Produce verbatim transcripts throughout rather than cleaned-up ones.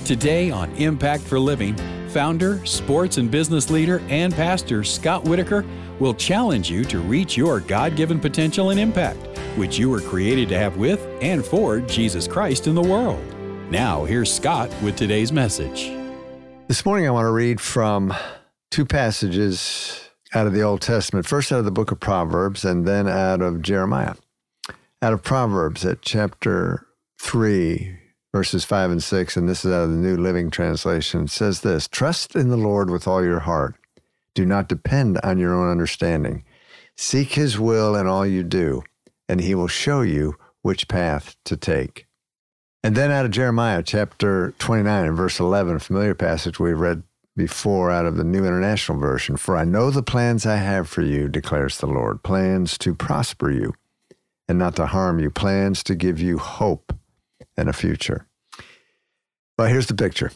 Today on Impact for Living, founder, sports and business leader, and pastor Scott Whitaker will challenge you to reach your God-given potential and impact, which you were created to have with and for Jesus Christ in the world. Now, here's Scott with today's message. This morning I want to read from two passages out of the Old Testament, first out of the book of Proverbs and then out of Jeremiah. Out of Proverbs at chapter three, verses five and six, and this is out of the New Living Translation. It says this: "Trust in the Lord with all your heart. Do not depend on your own understanding. Seek his will in all you do, and he will show you which path to take." And then out of Jeremiah chapter twenty-nine and verse eleven, a familiar passage we've read before out of the New International Version. "For I know the plans I have for you, declares the Lord, plans to prosper you and not to harm you, plans to give you hope and a future." Well, here's the picture.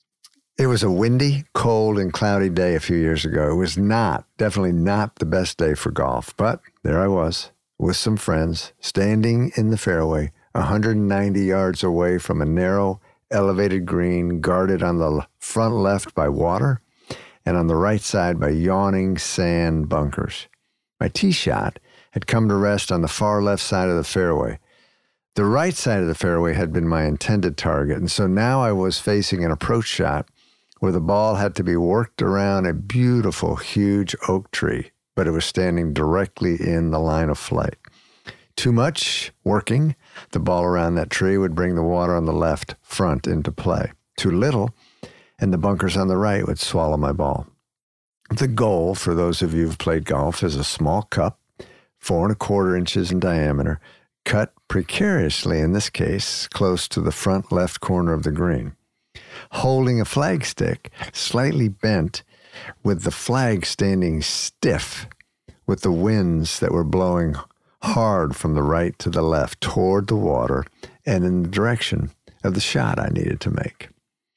It was a windy, cold, and cloudy day a few years ago. It was not, definitely not the best day for golf, but there I was with some friends, standing in the fairway, one hundred ninety yards away from a narrow, elevated green, guarded on the front left by water and on the right side by yawning sand bunkers. My tee shot had come to rest on the far left side of the fairway. The right side of the fairway had been my intended target, and so now I was facing an approach shot where the ball had to be worked around a beautiful, huge oak tree, but it was standing directly in the line of flight. Too much working the ball around that tree would bring the water on the left front into play. Too little, and the bunkers on the right would swallow my ball. The goal, for those of you who've played golf, is a small cup, four and a quarter inches in diameter, cut precariously, in this case, close to the front left corner of the green. Holding a flagstick, slightly bent, with the flag standing stiff, with the winds that were blowing hard from the right to the left toward the water and in the direction of the shot I needed to make.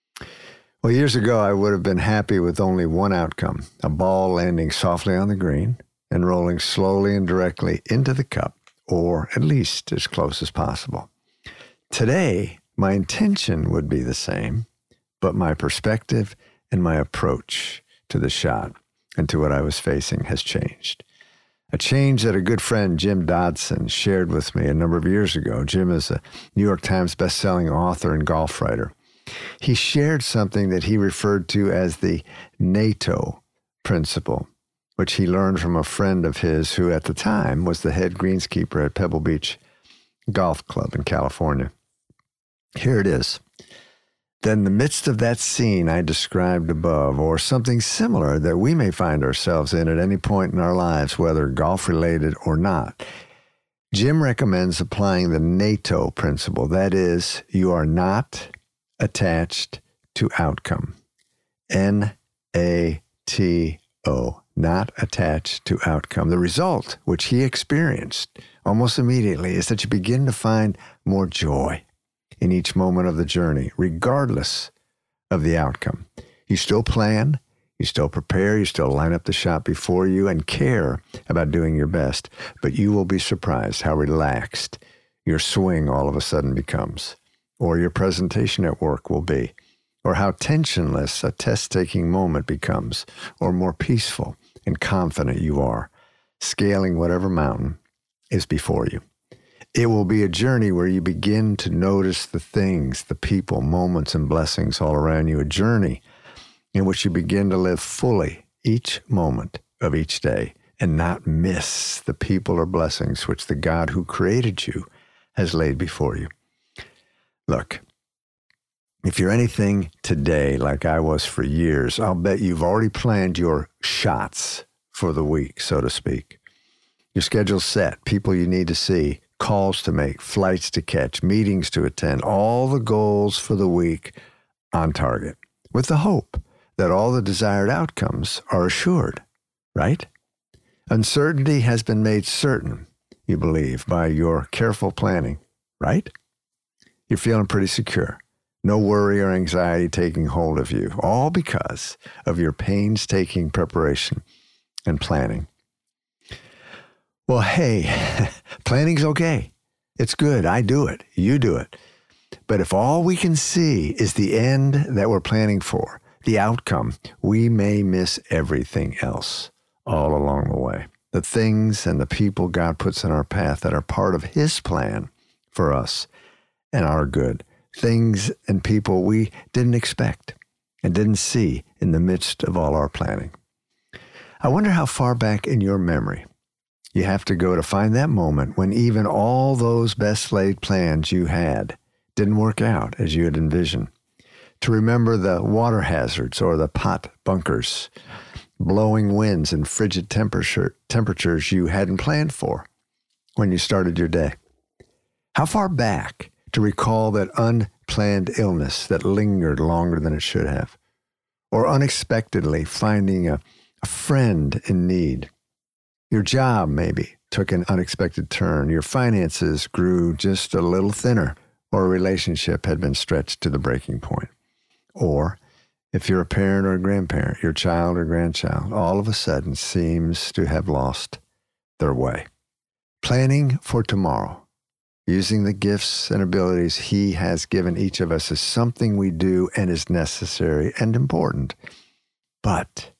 Well, years ago, I would have been happy with only one outcome: a ball landing softly on the green and rolling slowly and directly into the cup, or at least as close as possible. Today, my intention would be the same, but my perspective and my approach to the shot and to what I was facing has changed. A change that a good friend, Jim Dodson, shared with me a number of years ago. Jim is a New York Times bestselling author and golf writer. He shared something that he referred to as the NATO principle, which he learned from a friend of his who at the time was the head greenskeeper at Pebble Beach Golf Club in California. Here it is. "Then in the midst of that scene I described above, or something similar that we may find ourselves in at any point in our lives, whether golf-related or not, Jim recommends applying the NATO principle. That is, you are not attached to outcome. N A T O. Not attached to outcome. The result, which he experienced almost immediately, is that you begin to find more joy in each moment of the journey, regardless of the outcome. You still plan, you still prepare, you still line up the shot before you and care about doing your best, but you will be surprised how relaxed your swing all of a sudden becomes, or your presentation at work will be, or how tensionless a test-taking moment becomes, or more peaceful and confident you are, scaling whatever mountain is before you. It will be a journey where you begin to notice the things, the people, moments, and blessings all around you, a journey in which you begin to live fully each moment of each day and not miss the people or blessings which the God who created you has laid before you. Look, if you're anything today like I was for years, I'll bet you've already planned your shots for the week, so to speak. Your schedule's set, people you need to see, calls to make, flights to catch, meetings to attend, all the goals for the week on target, with the hope that all the desired outcomes are assured, right? Uncertainty has been made certain, you believe, by your careful planning, right? You're feeling pretty secure. No worry or anxiety taking hold of you, all because of your painstaking preparation and planning. Well, hey, planning's okay. It's good. I do it. You do it. But if all we can see is the end that we're planning for, the outcome, we may miss everything else all along the way. The things and the people God puts in our path that are part of His plan for us and our good. Things and people we didn't expect and didn't see in the midst of all our planning. I wonder how far back in your memory you have to go to find that moment when even all those best laid plans you had didn't work out as you had envisioned. To remember the water hazards or the pot bunkers, blowing winds and frigid temperature, temperatures you hadn't planned for when you started your day. How far back to recall that unplanned illness that lingered longer than it should have, or unexpectedly finding a, a friend in need. Your job maybe took an unexpected turn. Your finances grew just a little thinner, or a relationship had been stretched to the breaking point. Or, if you're a parent or a grandparent, your child or grandchild all of a sudden seems to have lost their way. Planning for tomorrow, using the gifts and abilities He has given each of us, is something we do and is necessary and important. But,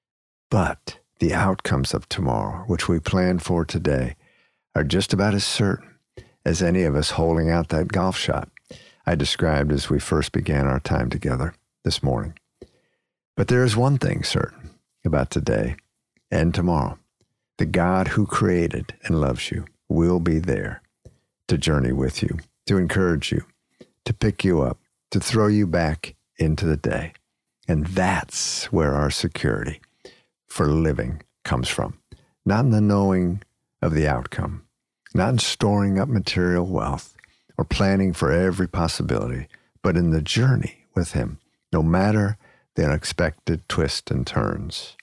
but the outcomes of tomorrow, which we plan for today, are just about as certain as any of us holding out that golf shot I described as we first began our time together this morning. But there is one thing certain about today and tomorrow. The God who created and loves you will be there to journey with you, to encourage you, to pick you up, to throw you back into the day. And that's where our security for living comes from. Not in the knowing of the outcome, not in storing up material wealth or planning for every possibility, but in the journey with Him, no matter the unexpected twists and turns.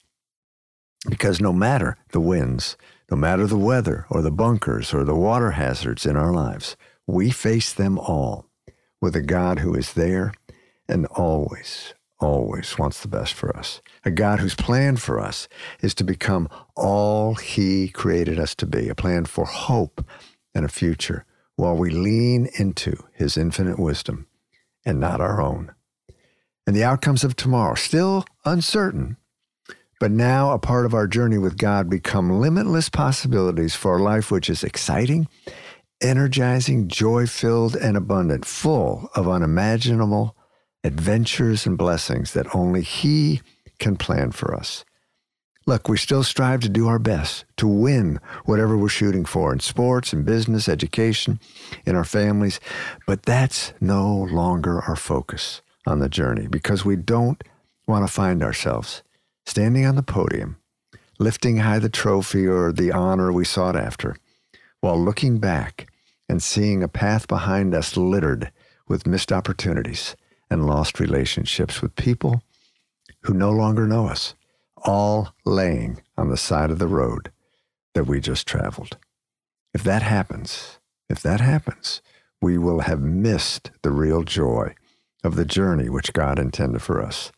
Because no matter the winds, no matter the weather or the bunkers or the water hazards in our lives, we face them all with a God who is there and always, always wants the best for us. A God whose plan for us is to become all He created us to be, a plan for hope and a future, while we lean into His infinite wisdom and not our own. And the outcomes of tomorrow, still uncertain, but now a part of our journey with God, become limitless possibilities for a life which is exciting, energizing, joy-filled, and abundant, full of unimaginable adventures and blessings that only He can plan for us. Look, we still strive to do our best to win whatever we're shooting for in sports and business, education, in our families, but that's no longer our focus on the journey, because we don't want to find ourselves standing on the podium, lifting high the trophy or the honor we sought after, while looking back and seeing a path behind us littered with missed opportunities and lost relationships with people who no longer know us, all laying on the side of the road that we just traveled. If that happens, if that happens, we will have missed the real joy of the journey which God intended for us.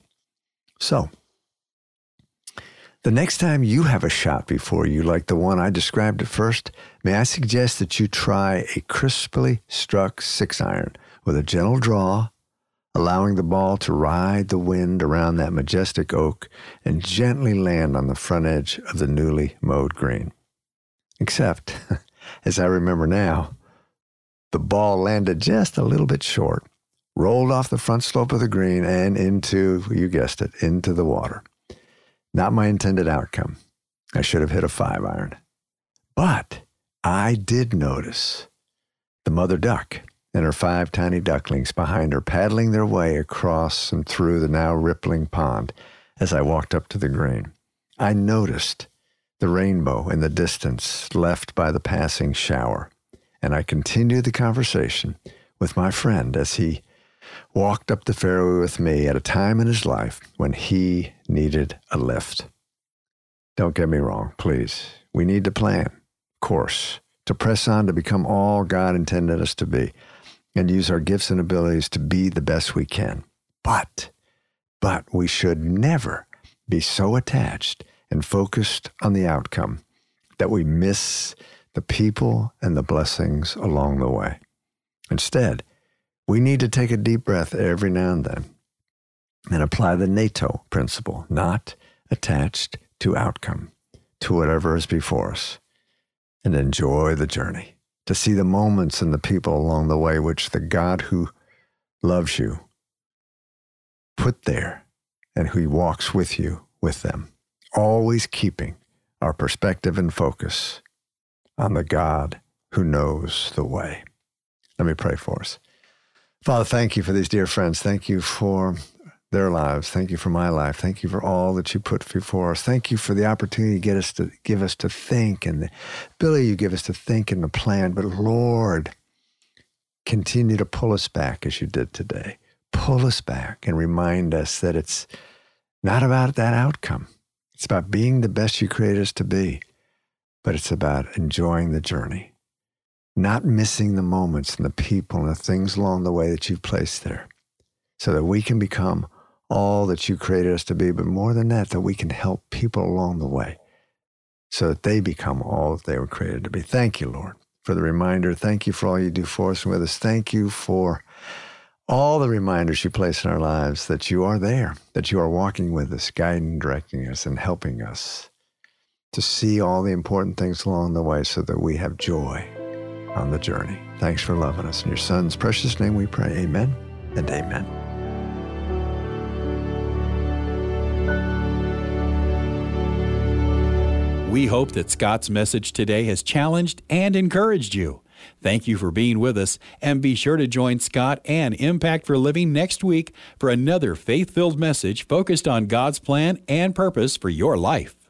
So, the next time you have a shot before you like the one I described at first, may I suggest that you try a crisply struck six iron with a gentle draw, allowing the ball to ride the wind around that majestic oak and gently land on the front edge of the newly mowed green. Except, as I remember now, the ball landed just a little bit short, rolled off the front slope of the green and into, you guessed it, into the water. Not my intended outcome. I should have hit a five iron. But I did notice the mother duck and her five tiny ducklings behind her paddling their way across and through the now rippling pond as I walked up to the green. I noticed the rainbow in the distance left by the passing shower, and I continued the conversation with my friend as he walked up the fairway with me at a time in his life when he needed a lift. Don't get me wrong, please. We need to plan, of course, to press on to become all God intended us to be and use our gifts and abilities to be the best we can. But, but we should never be so attached and focused on the outcome that we miss the people and the blessings along the way. Instead, We need to take a deep breath every now and then and apply the NATO principle, not attached to outcome, to whatever is before us, and enjoy the journey, to see the moments and the people along the way which the God who loves you put there and who walks with you with them, always keeping our perspective and focus on the God who knows the way. Let me pray for us. Father, thank you for these dear friends. Thank you for their lives. Thank you for my life. Thank you for all that you put before us. Thank you for the opportunity to get us to give us to think and the ability you give us to think and to plan. But Lord, continue to pull us back as you did today. Pull us back and remind us that it's not about that outcome. It's about being the best you created us to be, but it's about enjoying the journey, not missing the moments and the people and the things along the way that you've placed there so that we can become all that you created us to be, but more than that, that we can help people along the way so that they become all that they were created to be. Thank you, Lord, for the reminder. Thank you for all you do for us and with us. Thank you for all the reminders you place in our lives that you are there, that you are walking with us, guiding, directing us, and helping us to see all the important things along the way so that we have joy on the journey. Thanks for loving us. In your Son's precious name we pray. Amen and amen. We hope that Scott's message today has challenged and encouraged you. Thank you for being with us, and be sure to join Scott and Impact for Living next week for another faith-filled message focused on God's plan and purpose for your life.